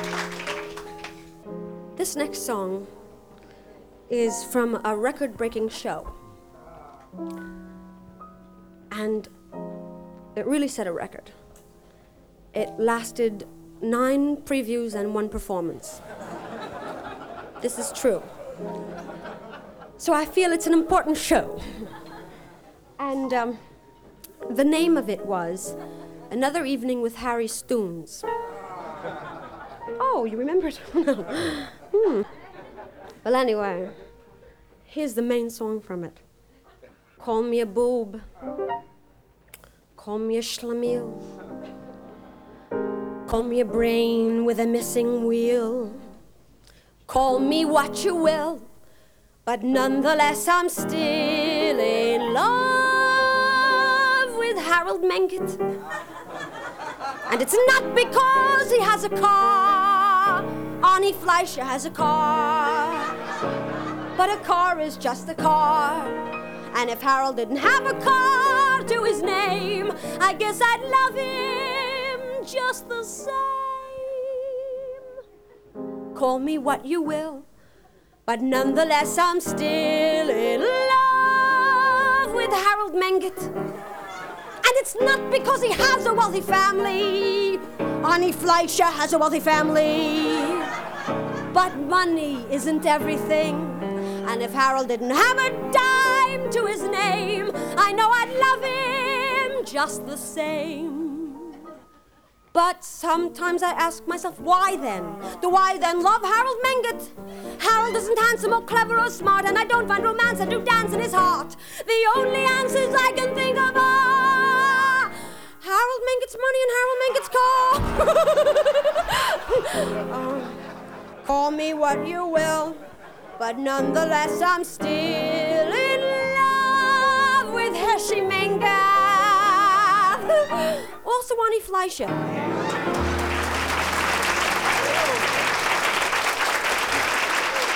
This next song is from a record-breaking show. And it really set a record. It lasted 9 previews and 1 performance. This is true. So I feel it's an important show. And the name of it was Another Evening with Harry Stoons. Oh, you remember it? Well, anyway, here's the main song from it. Call me a boob. Call me a schlemiel. Call me a brain with a missing wheel. Call me what you will, but nonetheless I'm still in love with Harold Mengett. And it's not because he has a car. Arnie Fleischer has a car. But a car is just a car. And if Harold didn't have a car to his name, I guess I'd love him just the same. Call me what you will, but nonetheless I'm still in love with Harold Mengett. And it's not because he has a wealthy family. Arnie Fleischer has a wealthy family. But money isn't everything. And if Harold didn't have a dime to his name, I know I'd love him just the same. But sometimes I ask myself, why then? Do I then love Harold Mengett? Harold isn't handsome or clever or smart, and I don't find romance and do dance in his heart. The only answers I can think of are Harold Mengett's money and Harold Mengett's car. Call me what you will, but nonetheless I'm still in love with Hershey Mengett. Also Arnie Fleischer.